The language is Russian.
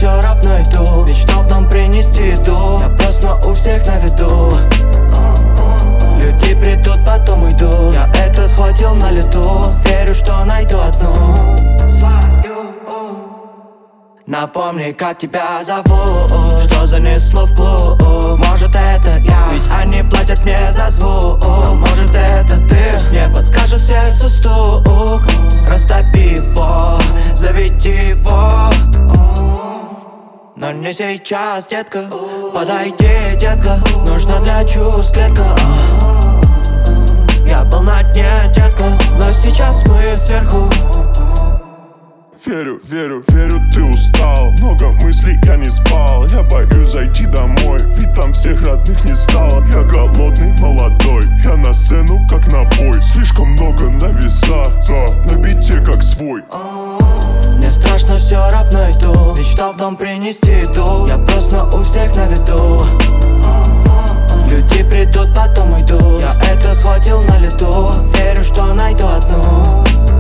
все равно иду, ведь чтоб нам принести еду, я просто у всех на виду. Люди придут, потом уйдут, я это схватил на лету. Верю, что найду одну свою. Напомни, как тебя зовут, что занесло в клуб. Может это я, ведь они платят мне за звук. Может это ты, мне подскажет сердце стук. Растопи его, заведи его. Но не сейчас, детка. Подойди, детка. Нужна для чувств клетка. Я был на дне, детка, но сейчас мы сверху. Верю, верю, верю, ты устал. Много мыслей, я не спал. Я боюсь зайти домой, ведь там всех родных не стало. Я голодный, молодой, я на сцену как на бой. Слишком много на весах, на бите как свой. Мне страшно, все равно иду, ведь чтоб дом принести еду, я просто у всех на виду. Люди придут, потом уйдут, я это схватил на лету. Верю, что найду одну